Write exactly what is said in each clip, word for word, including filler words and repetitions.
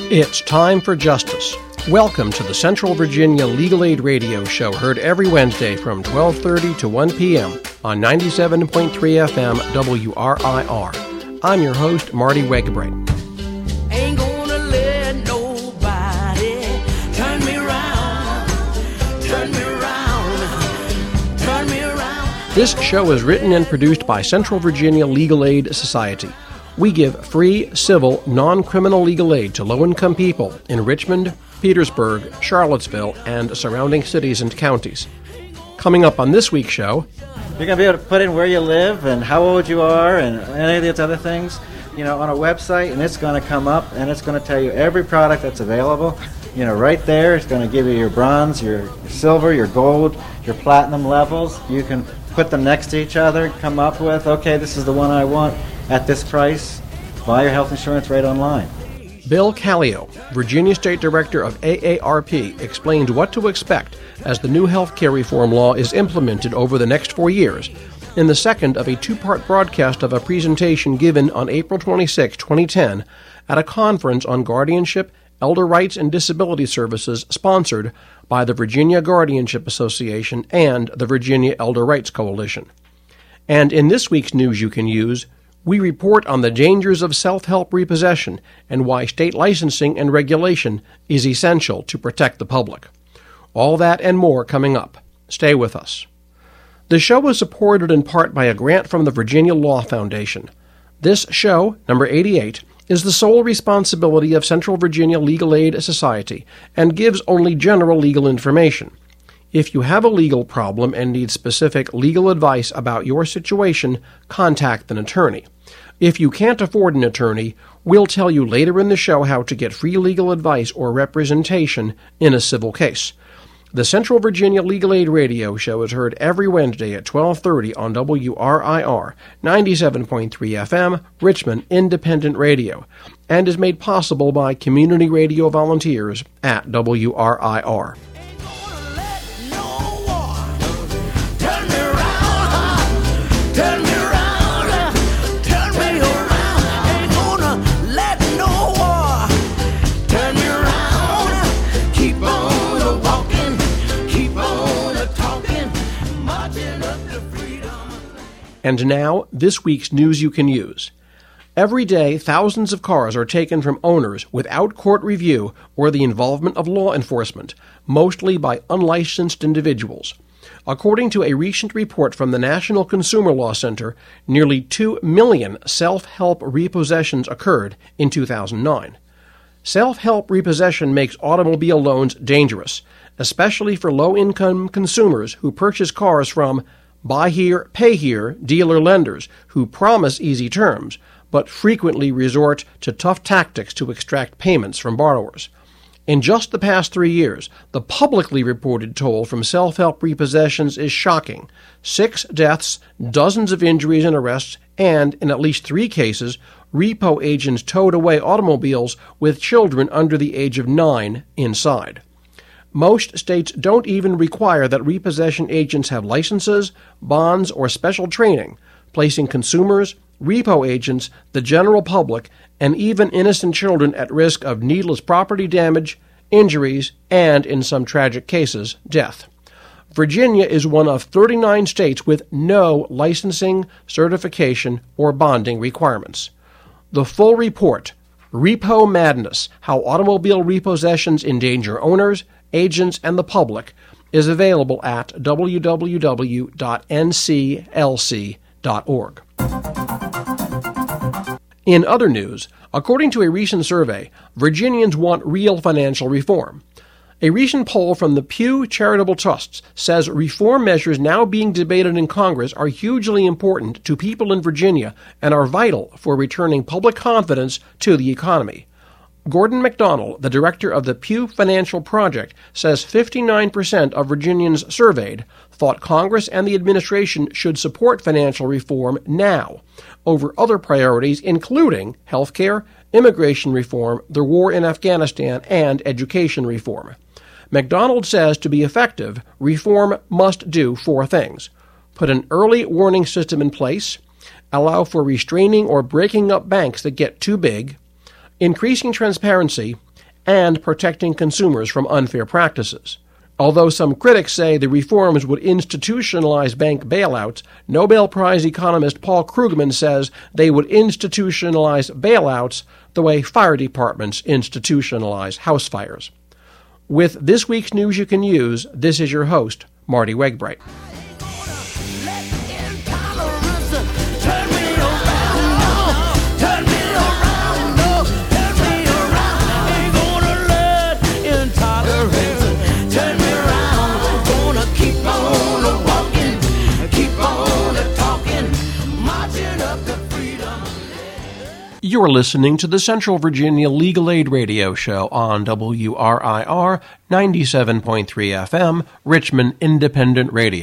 It's time for justice. Welcome to the Central Virginia Legal Aid Radio Show, heard every Wednesday from twelve thirty to one p.m. on ninety-seven point three F M W R I R. I'm your host, Marty Wegbright. Ain't gonna let nobody turn me around, turn me around, turn me around. This show is written and produced by Central Virginia Legal Aid Society. We give free, civil, non-criminal legal aid to low-income people in Richmond, Petersburg, Charlottesville, and surrounding cities and counties. Coming up on this week's show, you're going to be able to put in where you live and how old you are and any of these other things, you know, on a website, and it's going to come up and it's going to tell you every product that's available. You know, right there, it's going to give you your bronze, your silver, your gold, your platinum levels. You can put them next to each other, come up with, okay, this is the one I want at this price. Buy your health insurance right online. Bill Callio, Virginia State Director of A A R P, explained what to expect as the new health care reform law is implemented over the next four years in the second of a two-part broadcast of a presentation given on April twenty-sixth, twenty ten, at a conference on guardianship, elder rights, and disability services sponsored by the Virginia Guardianship Association and the Virginia Elder Rights Coalition. And in this week's News You Can Use, we report on the dangers of self-help repossession and why state licensing and regulation is essential to protect the public. All that and more coming up. Stay with us. The show is supported in part by a grant from the Virginia Law Foundation. This show, number eighty-eight, is the sole responsibility of Central Virginia Legal Aid Society and gives only general legal information. If you have a legal problem and need specific legal advice about your situation, contact an attorney. If you can't afford an attorney, we'll tell you later in the show how to get free legal advice or representation in a civil case. The Central Virginia Legal Aid Radio Show is heard every Wednesday at twelve thirty on W R I R, ninety-seven point three F M, Richmond Independent Radio, and is made possible by community radio volunteers at W R I R. And now, this week's News You Can Use. Every day, thousands of cars are taken from owners without court review or the involvement of law enforcement, mostly by unlicensed individuals. According to a recent report from the National Consumer Law Center, nearly two million self-help repossessions occurred in two thousand nine. Self-help repossession makes automobile loans dangerous, especially for low-income consumers who purchase cars from buy here, pay here dealer lenders who promise easy terms, but frequently resort to tough tactics to extract payments from borrowers. In just the past three years, the publicly reported toll from self-help repossessions is shocking. Six deaths, dozens of injuries and arrests, and, in at least three cases, repo agents towed away automobiles with children under the age of nine inside. Most states don't even require that repossession agents have licenses, bonds, or special training, placing consumers, repo agents, the general public, and even innocent children at risk of needless property damage, injuries, and, in some tragic cases, death. Virginia is one of thirty-nine states with no licensing, certification, or bonding requirements. The full report, Repo Madness: How Automobile Repossessions Endanger Owners, Agents, and the Public, is available at w w w dot n c l c dot org. In other news, according to a recent survey, Virginians want real financial reform. A recent poll from the Pew Charitable Trusts says reform measures now being debated in Congress are hugely important to people in Virginia and are vital for returning public confidence to the economy. Gordon McDonald, the director of the Pew Financial Project, says fifty-nine percent of Virginians surveyed thought Congress and the administration should support financial reform now over other priorities including health care, immigration reform, the war in Afghanistan, and education reform. McDonald says to be effective, reform must do four things: put an early warning system in place, allow for restraining or breaking up banks that get too big, increasing transparency, and protecting consumers from unfair practices. Although some critics say the reforms would institutionalize bank bailouts, Nobel Prize economist Paul Krugman says they would institutionalize bailouts the way fire departments institutionalize house fires. With this week's news you can use, this is your host, Marty Wegbright. You're listening to the Central Virginia Legal Aid Radio Show on W R I R ninety-seven point three F M, Richmond Independent Radio.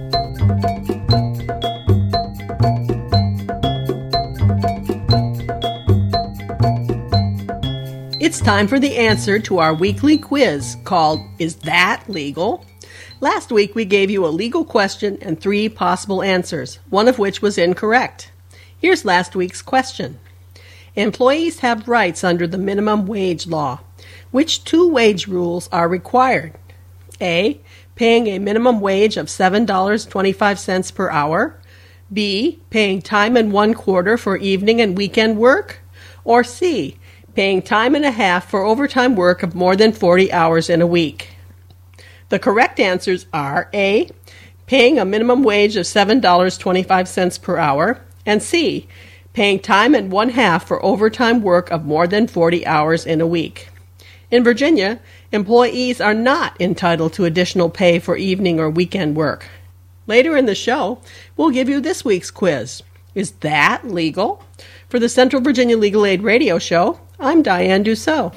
It's time for the answer to our weekly quiz called Is That Legal? Last week we gave you a legal question and three possible answers, one of which was incorrect. Here's last week's question. Employees have rights under the minimum wage law. Which two wage rules are required? A. Paying a minimum wage of seven dollars and twenty-five cents per hour. B. Paying time and one quarter for evening and weekend work. Or C. Paying time and a half for overtime work of more than forty hours in a week. The correct answers are A. Paying a minimum wage of seven dollars and twenty-five cents per hour. And C. Paying time and one half for overtime work of more than forty hours in a week. In Virginia, employees are not entitled to additional pay for evening or weekend work. Later in the show, we'll give you this week's quiz. Is that legal? For the Central Virginia Legal Aid Radio Show, I'm Diane Dussault.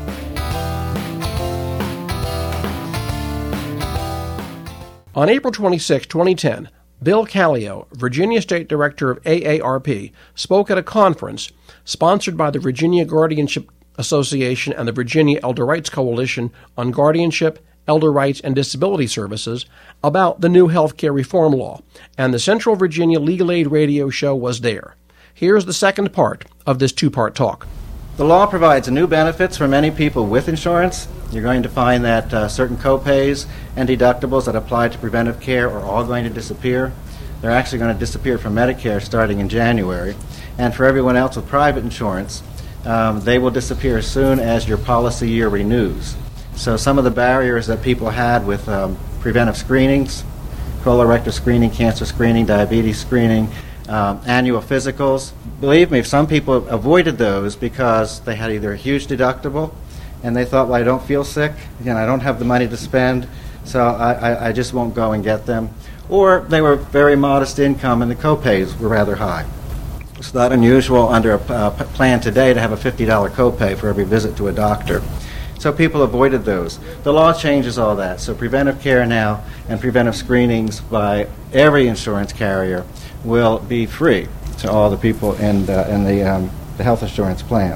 On April twenty-sixth, twenty ten, Bill Callio, Virginia State Director of A A R P, spoke at a conference sponsored by the Virginia Guardianship Association and the Virginia Elder Rights Coalition on Guardianship, Elder Rights, and Disability Services about the new health care reform law, and the Central Virginia Legal Aid Radio Show was there. Here's the second part of this two-part talk. The law provides new benefits for many people with insurance. You're going to find that uh, certain co-pays and deductibles that apply to preventive care are all going to disappear. They're actually going to disappear from Medicare starting in January. And for everyone else with private insurance, um, they will disappear as soon as your policy year renews. So some of the barriers that people had with um, preventive screenings, colorectal screening, cancer screening, diabetes screening, um, annual physicals, believe me, some people avoided those because they had either a huge deductible and they thought, well, I don't feel sick, again, I don't have the money to spend, so I, I, I just won't go and get them. Or they were very modest income and the co-pays were rather high. It's not unusual under a uh, plan today to have a fifty dollars copay for every visit to a doctor. So people avoided those. The law changes all that. So preventive care now and preventive screenings by every insurance carrier will be free to all the people in the, in the, um, the health insurance plan.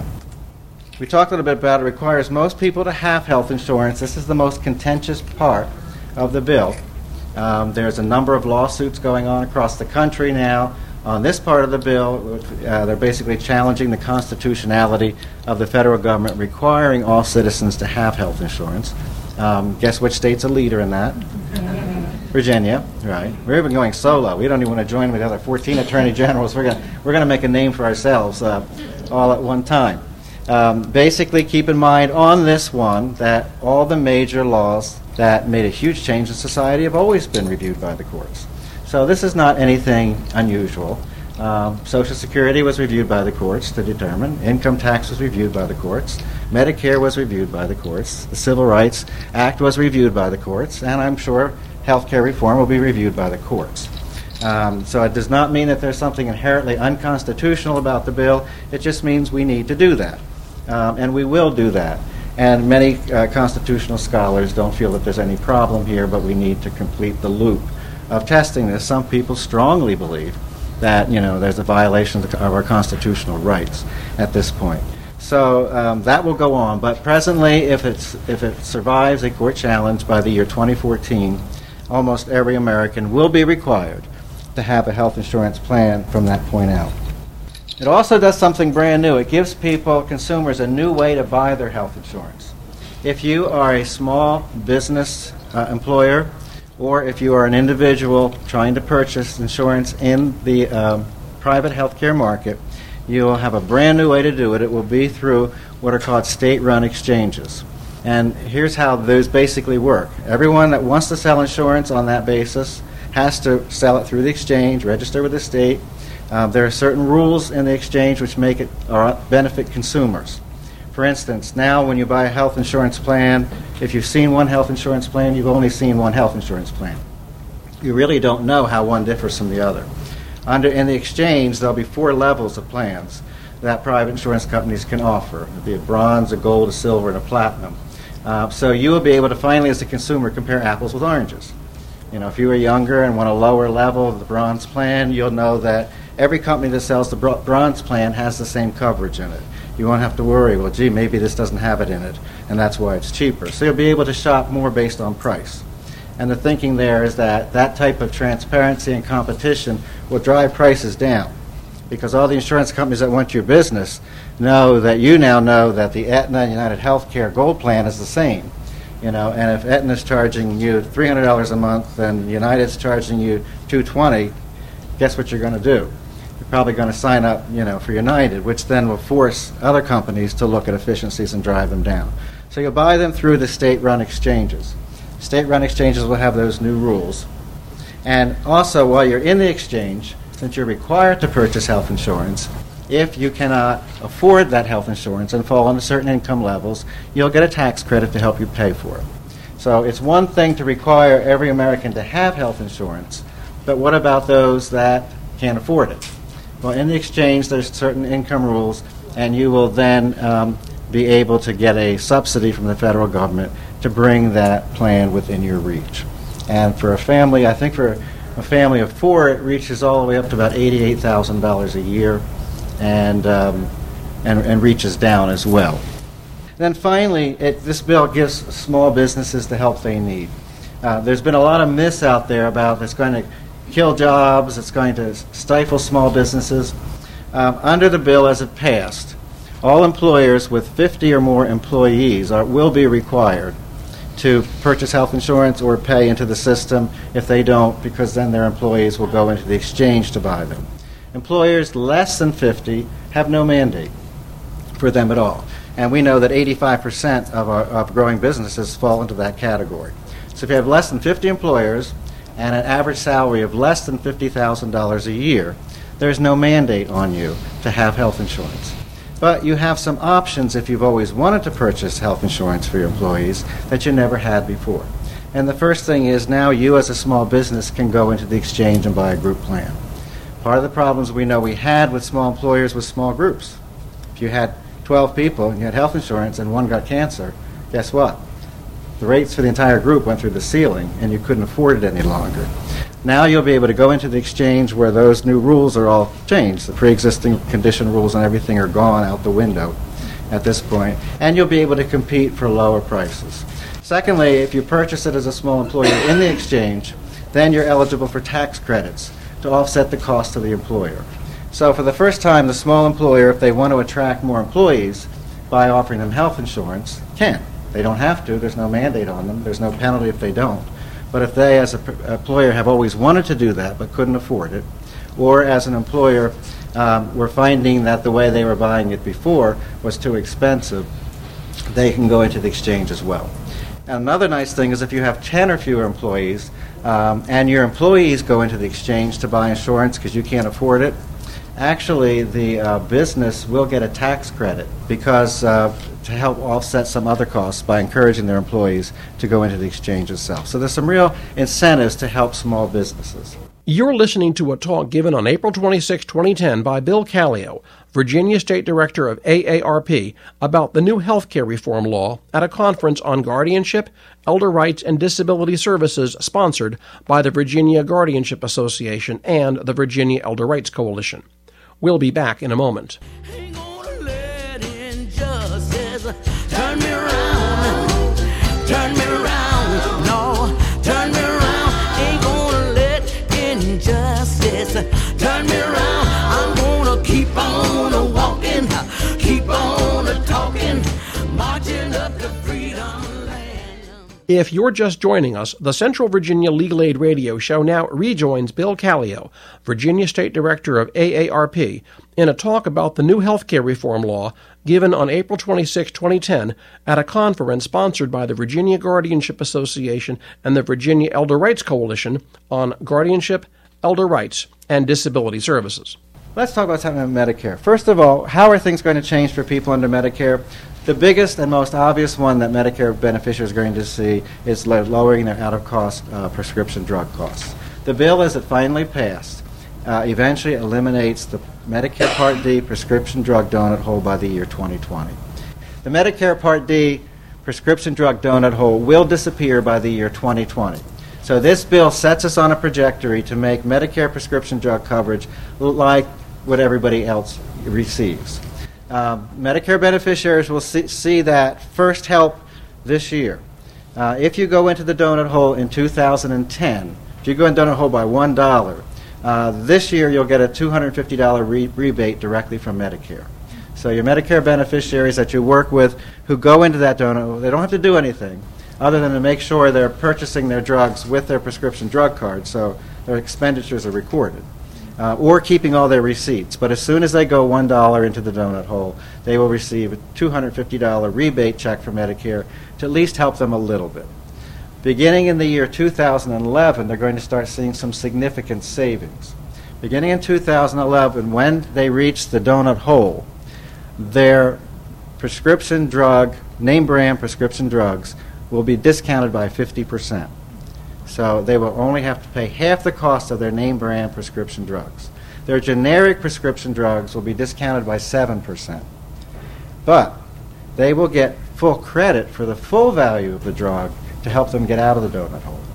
We talked a little bit about it. It requires most people to have health insurance. This is the most contentious part of the bill. Um, there's a number of lawsuits going on across the country now on this part of the bill. Uh, they're basically challenging the constitutionality of the federal government requiring all citizens to have health insurance. Um, guess which state's a leader in that? Virginia, right. We're even going solo. We don't even want to join with the other fourteen attorney generals. We're going we're going to make a name for ourselves uh, all at one time. Um, basically, keep in mind on this one that all the major laws that made a huge change in society have always been reviewed by the courts. So this is not anything unusual. Um, Social Security was reviewed by the courts to determine. Income tax was reviewed by the courts. Medicare was reviewed by the courts. The Civil Rights Act was reviewed by the courts. And I'm sure health care reform will be reviewed by the courts. Um, so it does not mean that there's something inherently unconstitutional about the bill. It just means we need to do that. Um, and we will do that. And many uh, constitutional scholars don't feel that there's any problem here, but we need to complete the loop of testing this. Some people strongly believe that, you know, there's a violation of, the, of our constitutional rights at this point. So um, that will go on. But presently, if it's if it survives a court challenge by the year twenty fourteen, almost every American will be required to have a health insurance plan from that point out. It also does something brand new. It gives people, consumers, a new way to buy their health insurance. If you are a small business uh, employer, or if you are an individual trying to purchase insurance in the um, private healthcare market, you will have a brand new way to do it. It will be through what are called state-run exchanges. And here's how those basically work. Everyone that wants to sell insurance on that basis has to sell it through the exchange, register with the state. Uh, there are certain rules in the exchange which make it or benefit consumers. For instance, now when you buy a health insurance plan, if you've seen one health insurance plan, you've only seen one health insurance plan. You really don't know how one differs from the other. Under in the exchange, there'll be four levels of plans that private insurance companies can offer. It'll be a bronze, a gold, a silver, and a platinum. Uh, so you will be able to finally, as a consumer, compare apples with oranges. You know, if you were younger and want a lower level of the bronze plan, you'll know that every company that sells the bro- bronze plan has the same coverage in it. You won't have to worry, well, gee, maybe this doesn't have it in it, and that's why it's cheaper. So you'll be able to shop more based on price. And the thinking there is that that type of transparency and competition will drive prices down, because all the insurance companies that want your business know that you now know that the Aetna and United Healthcare Gold Plan is the same. You know, and if Aetna's charging you three hundred dollars a month and United's charging you two hundred twenty dollars, guess what you're going to do? You're probably going to sign up, you know, for United, which then will force other companies to look at efficiencies and drive them down. So you'll buy them through the state-run exchanges. State-run exchanges will have those new rules. And also, while you're in the exchange, since you're required to purchase health insurance, if you cannot afford that health insurance and fall into certain income levels, you'll get a tax credit to help you pay for it. So it's one thing to require every American to have health insurance, but what about those that can't afford it? Well, in the exchange, there's certain income rules, and you will then um, be able to get a subsidy from the federal government to bring that plan within your reach. And for a family, I think for a family of four, it reaches all the way up to about eighty-eight thousand dollars a year, and, um, and and reaches down as well. Then finally, it, this bill gives small businesses the help they need. Uh, there's been a lot of myths out there about it's going to kill jobs, it's going to stifle small businesses. Um, under the bill as it passed, all employers with fifty or more employees are, will be required to purchase health insurance or pay into the system. If they don't, because then their employees will go into the exchange to buy them. Employers less than fifty have no mandate for them at all. And we know that eighty-five percent of, our, of growing businesses fall into that category. So if you have less than fifty employers and an average salary of less than fifty thousand dollars a year, there's no mandate on you to have health insurance. But you have some options if you've always wanted to purchase health insurance for your employees that you never had before. And the first thing is now you as a small business can go into the exchange and buy a group plan. Part of the problems we know we had with small employers was small groups. If you had twelve people and you had health insurance and one got cancer, guess what? The rates for the entire group went through the ceiling and you couldn't afford it any longer. Now you'll be able to go into the exchange where those new rules are all changed. The pre-existing condition rules and everything are gone out the window at this point, and you'll be able to compete for lower prices. Secondly, if you purchase it as a small employer in the exchange, then you're eligible for tax credits to offset the cost to the employer. So for the first time, the small employer, if they want to attract more employees by offering them health insurance, can. They don't have to. There's no mandate on them. There's no penalty if they don't. But if they, as an employer, have always wanted to do that but couldn't afford it, or as an employer um, were finding that the way they were buying it before was too expensive, they can go into the exchange as well. And another nice thing is if you have ten or fewer employees um, and your employees go into the exchange to buy insurance because you can't afford it, actually the uh, business will get a tax credit because uh, to help offset some other costs by encouraging their employees to go into the exchange itself. So there's some real incentives to help small businesses. You're listening to a talk given on April twenty-sixth, twenty ten by Bill Callio, Virginia State Director of A A R P, about the new health care reform law at a conference on guardianship, elder rights, and disability services sponsored by the Virginia Guardianship Association and the Virginia Elder Rights Coalition. We'll be back in a moment. Ain't gonna let injustice turn me around, turn me around, no, turn me around. Ain't gonna let injustice turn me around. I'm gonna keep on walking, keep on talking, marching up to freedom. If you're just joining us, the Central Virginia Legal Aid Radio Show now rejoins Bill Callio, Virginia State Director of A A R P, in a talk about the new health care reform law given on April twenty-sixth, twenty ten, at a conference sponsored by the Virginia Guardianship Association and the Virginia Elder Rights Coalition on guardianship, elder rights, and disability services. Let's talk about something about Medicare. First of all, how are things going to change for people under Medicare? The biggest and most obvious one that Medicare beneficiaries are going to see is lo- lowering their out-of-cost uh, prescription drug costs. The bill, as it finally passed, uh, eventually eliminates the Medicare Part D prescription drug donut hole by the year twenty twenty. The Medicare Part D prescription drug donut hole will disappear by the year twenty twenty. So this bill sets us on a trajectory to make Medicare prescription drug coverage like what everybody else receives. Um, Medicare beneficiaries will see, see that first help this year. Uh, if you go into the donut hole in two thousand ten, if you go in the donut hole by one dollar, uh, this year you'll get a two hundred fifty dollars re- rebate directly from Medicare. So your Medicare beneficiaries that you work with who go into that donut hole, they don't have to do anything other than to make sure they're purchasing their drugs with their prescription drug card, so their expenditures are recorded. Uh, or keeping all their receipts. But as soon as they go one dollar into the donut hole, they will receive a two hundred fifty dollars rebate check from Medicare to at least help them a little bit. Beginning in the year two thousand eleven, they're going to start seeing some significant savings. Beginning in two thousand eleven, when they reach the donut hole, their prescription drug, name brand prescription drugs, will be discounted by fifty percent. So they will only have to pay half the cost of their name brand prescription drugs. Their generic prescription drugs will be discounted by seven percent. But they will get full credit for the full value of the drug to help them get out of the donut hole.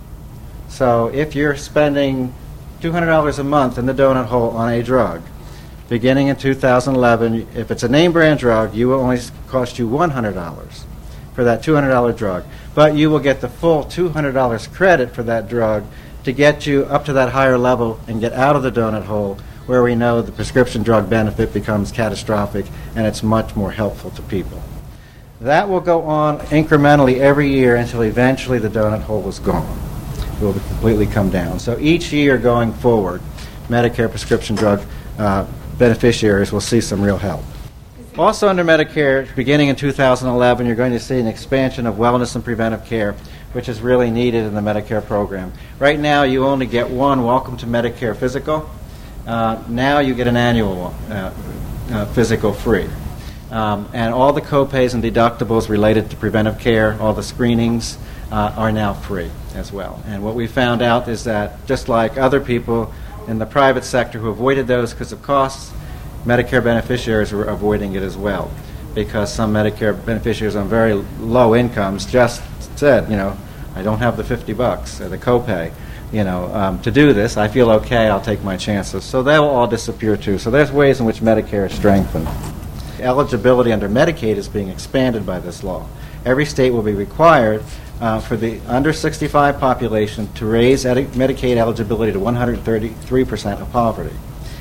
So if you're spending two hundred dollars a month in the donut hole on a drug, beginning in two thousand eleven, if it's a name brand drug, you will only cost you one hundred dollars for that two hundred dollars drug. But you will get the full two hundred dollars credit for that drug to get you up to that higher level and get out of the donut hole where we know the prescription drug benefit becomes catastrophic and it's much more helpful to people. That will go on incrementally every year until eventually the donut hole is gone. It will completely come down. So each year going forward, Medicare prescription drug uh, beneficiaries will see some real help. Also under Medicare, beginning in two thousand eleven, you're going to see an expansion of wellness and preventive care, which is really needed in the Medicare program. Right now, you only get one Welcome to Medicare physical. Uh, now you get an annual uh, uh, physical free. Um, and all the copays and deductibles related to preventive care, all the screenings, uh, are now free as well. And what we found out is that just like other people in the private sector who avoided those because of costs, Medicare beneficiaries were avoiding it as well, because some Medicare beneficiaries on very low incomes just said, you know, I don't have the fifty bucks or the copay, you know, um, to do this. I feel okay. I'll take my chances. So that will all disappear too. So there's ways in which Medicare is strengthened. Eligibility under Medicaid is being expanded by this law. Every state will be required uh, for the under sixty-five population to raise edi- Medicaid eligibility to one hundred thirty-three percent of poverty,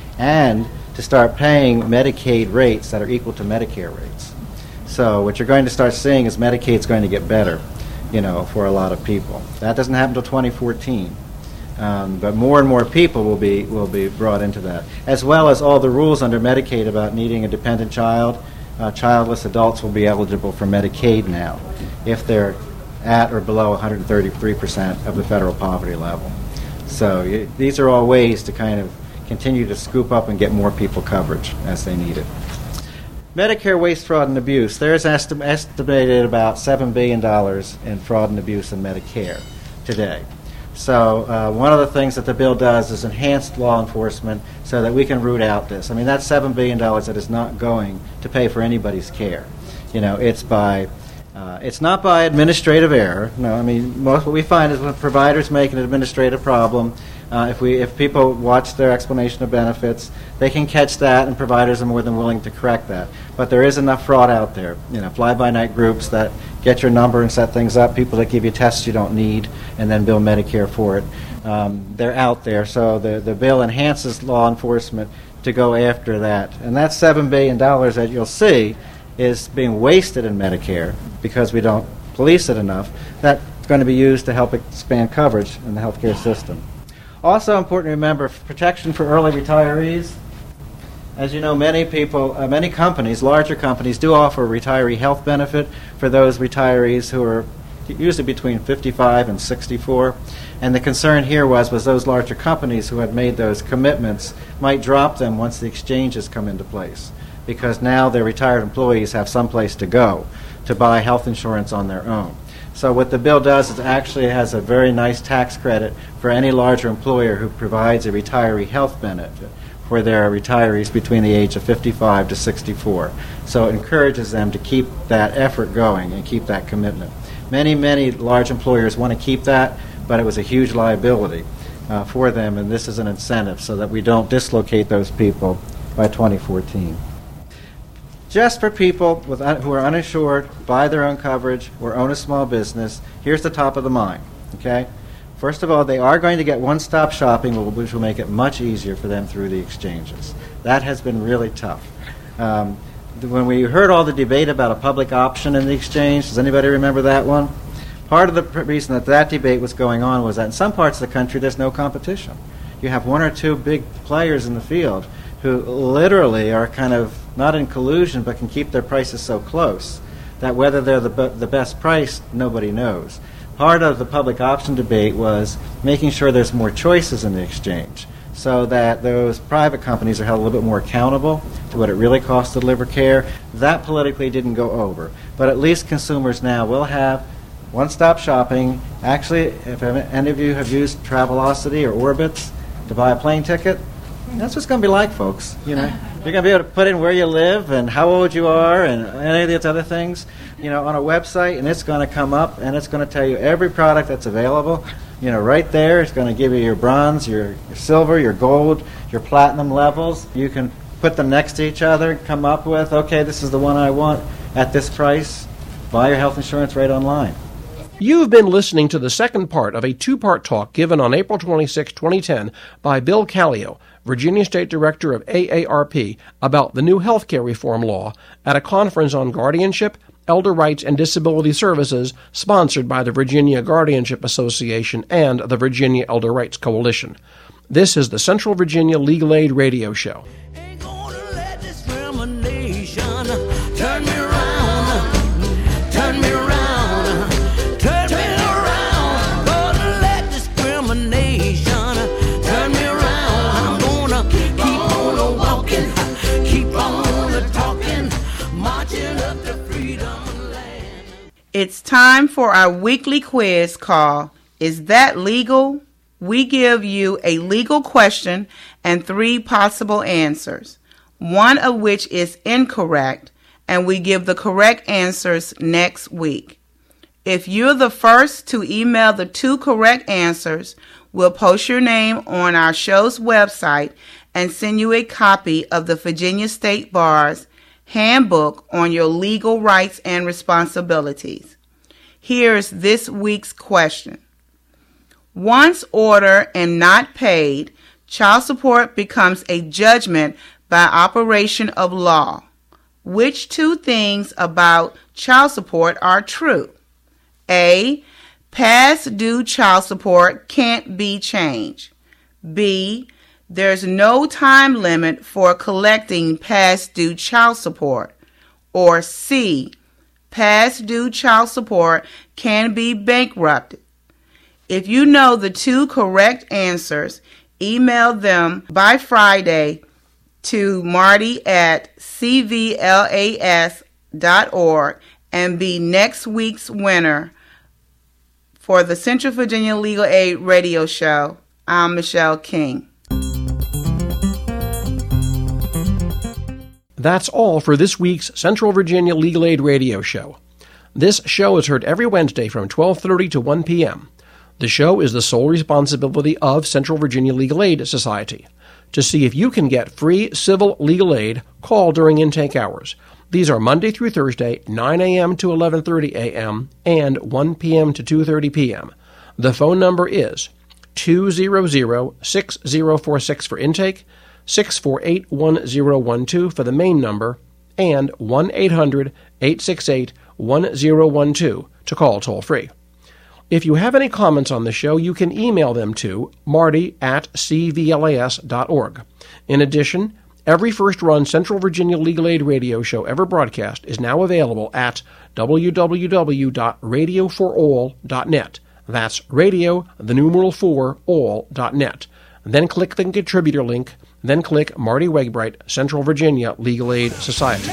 and to start paying Medicaid rates that are equal to Medicare rates. So what you're going to start seeing is Medicaid's going to get better, you know, for a lot of people. That doesn't happen until twenty fourteen. Um, but more and more people will be will be brought into that, as well as all the rules under Medicaid about needing a dependent child. Uh, childless adults will be eligible for Medicaid now if they're at or below one hundred thirty-three percent of the federal poverty level. So y- these are all ways to kind of continue to scoop up and get more people coverage as they need it. Medicare waste, fraud, and abuse. There's esti- estimated about seven billion dollars in fraud and abuse in Medicare today. So uh, one of the things that the bill does is enhance law enforcement so that we can root out this. I mean, that's seven billion dollars that is not going to pay for anybody's care. You know, it's by, uh, it's not by administrative error. No, I mean, most what we find is when providers make an administrative problem, uh, if we if people watch their explanation of benefits, they can catch that, and providers are more than willing to correct that. But there is enough fraud out there. You know, fly-by-night groups that get your number and set things up, people that give you tests you don't need and then bill Medicare for it. Um, they're out there, so the, the bill enhances law enforcement to go after that. And that seven billion dollars that you'll see is being wasted in Medicare because we don't police it enough. That going to be used to help expand coverage in the healthcare system. Also important to remember, protection for early retirees. As you know, many people, uh, many companies, larger companies, do offer a retiree health benefit for those retirees who are usually between fifty-five and sixty-four. And the concern here was, was those larger companies who had made those commitments might drop them once the exchanges come into place, because now their retired employees have some place to go to buy health insurance on their own. So what the bill does is actually it has a very nice tax credit for any larger employer who provides a retiree health benefit for their retirees between the age of fifty-five to sixty-four. So it encourages them to keep that effort going and keep that commitment. Many, many large employers want to keep that, but it was a huge liability uh, for them, and this is an incentive so that we don't dislocate those people by twenty fourteen. Just for people with un- who are uninsured, buy their own coverage, or own a small business, here's the top of the mind, okay? First of all, they are going to get one-stop shopping, which will make it much easier for them through the exchanges. That has been really tough. Um, th- when we heard all the debate about a public option in the exchange, does anybody remember that one? Part of the pr- reason that that debate was going on was that in some parts of the country there's no competition. You have one or two big players in the field who literally are kind of not in collusion but can keep their prices so close that whether they're the, be- the best price, nobody knows. Part of the public option debate was making sure there's more choices in the exchange so that those private companies are held a little bit more accountable to what it really costs to deliver care. That politically didn't go over. But at least consumers now will have one-stop shopping. Actually, if any of you have used Travelocity or Orbitz to buy a plane ticket, that's what it's going to be like, folks. You know, you're going to be able to put in where you live and how old you are and any of these other things, you know, on a website, and it's going to come up and it's going to tell you every product that's available. You know, right there, it's going to give you your bronze, your, your silver, your gold, your platinum levels. You can put them next to each other, come up with, okay, this is the one I want at this price. Buy your health insurance right online. You've been listening to the second part of a two-part talk given on April twenty-sixth, twenty ten by Bill Callio, Virginia State Director of A A R P, about the new health care reform law at a conference on guardianship, elder rights, and disability services sponsored by the Virginia Guardianship Association and the Virginia Elder Rights Coalition. This is the Central Virginia Legal Aid Radio Show. Ain't gonna let discrimination turn me around, turn me around. It's time for our weekly quiz called, Is That Legal? We give you a legal question and three possible answers, one of which is incorrect, and we give the correct answers next week. If you're the first to email the two correct answers, we'll post your name on our show's website and send you a copy of the Virginia State Bar's Handbook on your legal rights and responsibilities. Here's this week's question. Once ordered and not paid, child support becomes a judgment by operation of law. Which two things about child support are true? A. Past due child support can't be changed. B. There's no time limit for collecting past due child support. Or C. Past due child support can be bankrupted. If you know the two correct answers, email them by Friday to Marty at c v l a s dot org and be next week's winner for the Central Virginia Legal Aid Radio Show. I'm Michelle King. That's all for this week's Central Virginia Legal Aid Radio Show. This show is heard every Wednesday from twelve thirty to one p.m. The show is the sole responsibility of Central Virginia Legal Aid Society. To see if you can get free civil legal aid, call during intake hours. These are Monday through Thursday, nine a.m. to eleven thirty a.m. and one p.m. to two thirty p.m. The phone number is two hundred, six zero four six for intake, six four eight, one zero one two for the main number, and one eight hundred, eight six eight, one zero one two to call toll-free. If you have any comments on the show, you can email them to marty at c v l a s dot org. In addition, every first-run Central Virginia Legal Aid radio show ever broadcast is now available at w w w dot radio for all dot net. That's radio, the numeral four, all dot net. Then click the contributor link, then click Marty Wegbright, Central Virginia Legal Aid Society.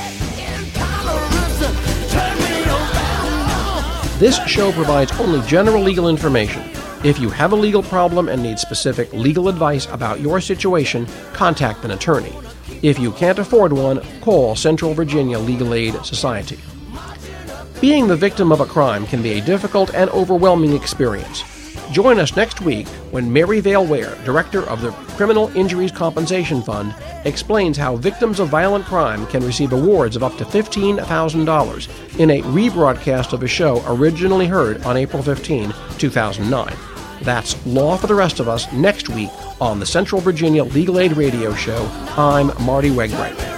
This show provides only general legal information. If you have a legal problem and need specific legal advice about your situation, contact an attorney. If you can't afford one, call Central Virginia Legal Aid Society. Being the victim of a crime can be a difficult and overwhelming experience. Join us next week when Mary Vale Ware, Director of the Criminal Injuries Compensation Fund, explains how victims of violent crime can receive awards of up to fifteen thousand dollars in a rebroadcast of a show originally heard on April fifteenth, two thousand nine. That's Law for the Rest of Us next week on the Central Virginia Legal Aid Radio Show. I'm Marty Wegbright.